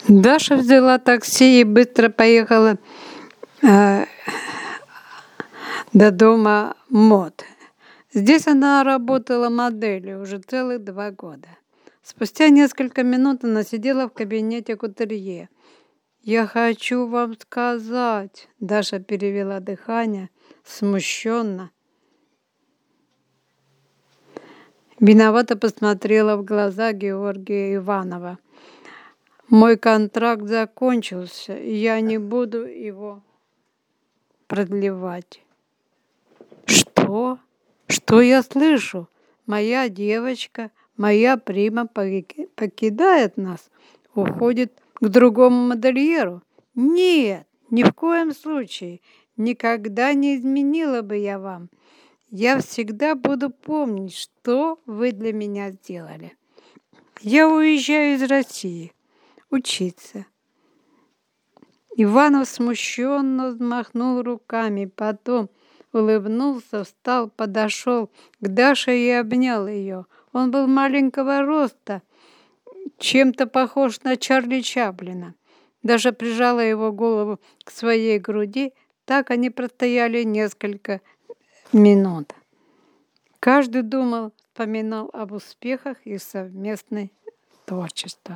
Даша взяла такси и быстро поехала до дома мод. Здесь она работала моделью уже целых 2 года. Спустя несколько минут она сидела в кабинете кутюрье. «Я хочу вам сказать», — Даша перевела дыхание, смущенно. Виновато посмотрела в глаза Георгия Иванова. «Мой контракт закончился, и я не буду его продлевать». «Что? Что я слышу? Моя девочка, моя прима покидает нас, уходит к другому модельеру? Нет, ни в коем случае. Никогда не изменила бы я вам. Я всегда буду помнить, что вы для меня сделали. Я уезжаю из России учиться». Иванов смущенно взмахнул руками, потом улыбнулся, встал, подошел к Даше и обнял ее. Он был маленького роста, чем-то похож на Чарли Чаплина. Даша прижала его голову к своей груди. Так они простояли несколько минут. Каждый вспоминал об успехах и совместное творчество.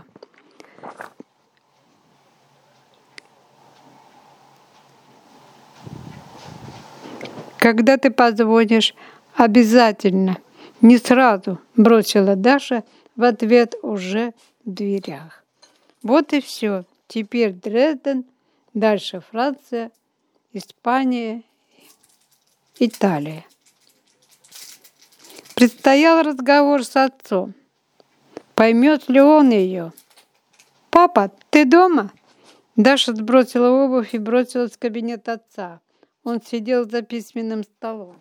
«Когда ты позвонишь, обязательно, не сразу», — бросила Даша в ответ уже в дверях. Вот и все. Теперь Дрезден, дальше Франция, Испания, Италия. Предстоял разговор с отцом. Поймет ли он ее? «Папа, ты дома?» Даша сбросила обувь и бросилась в кабинет отца. Он сидел за письменным столом.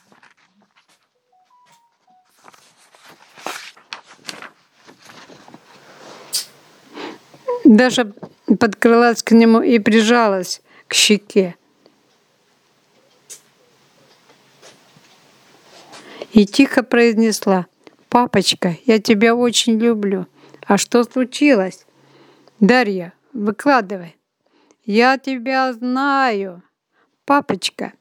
Даша подкралась к нему и прижалась к щеке. И тихо произнесла: «Папочка, я тебя очень люблю». «А что случилось?» «Дарья, выкладывай». «Я тебя знаю». «Папочка,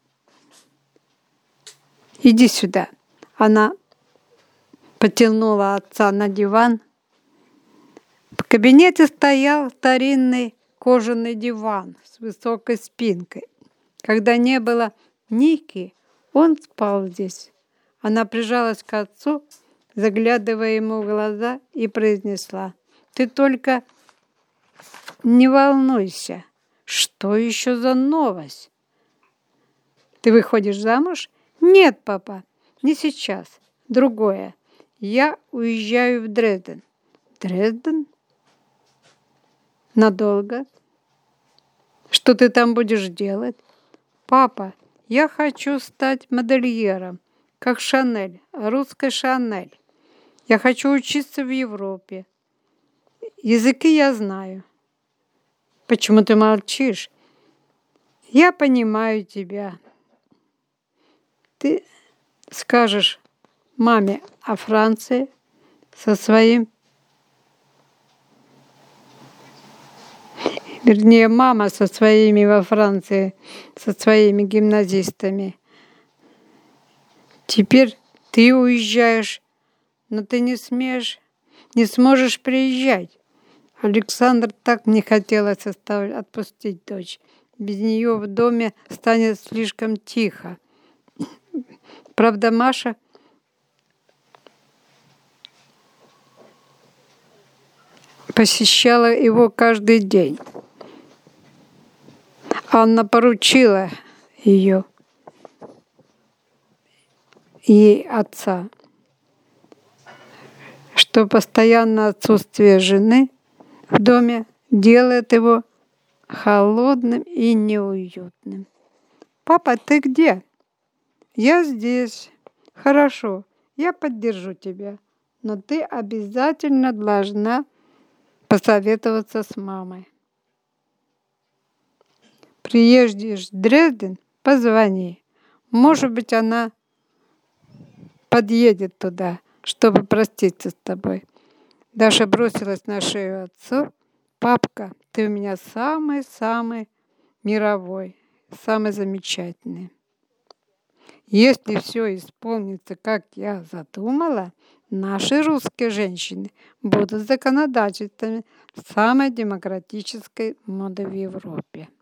иди сюда». Она потянула отца на диван. В кабинете стоял старинный кожаный диван с высокой спинкой. Когда не было Ники, он спал здесь. Она прижалась к отцу, заглядывая ему в глаза, и произнесла: «Ты только не волнуйся». «Что еще за новость? Ты выходишь замуж?» «Нет, папа, не сейчас. Другое. Я уезжаю в Дрезден». «Дрезден? Надолго? Что ты там будешь делать?» «Папа, я хочу стать модельером, как Шанель, русской Шанель. Я хочу учиться в Европе. Языки я знаю». «Почему ты молчишь?» «Я понимаю тебя. Ты скажешь маме о Франции со своим...» Вернее, мама со своими во Франции, со своими гимназистами. Теперь ты уезжаешь, но ты не сможешь приезжать. Александр так не хотелось отпустить дочь. Без нее в доме станет слишком тихо. Правда, Маша посещала его каждый день. Анна поручила ее и отца, что постоянное отсутствие жены в доме делает его холодным и неуютным. «Папа, ты где?» «Я здесь». «Хорошо, я поддержу тебя, но ты обязательно должна посоветоваться с мамой. Приедешь в Дрезден, позвони. Может быть, она подъедет туда, чтобы проститься с тобой». Даша бросилась на шею отцу, Папка, ты у меня самый-самый мировой, самый замечательный. Если все исполнится, как я задумала, наши русские женщины будут законодательствами самой демократической моды в Европе.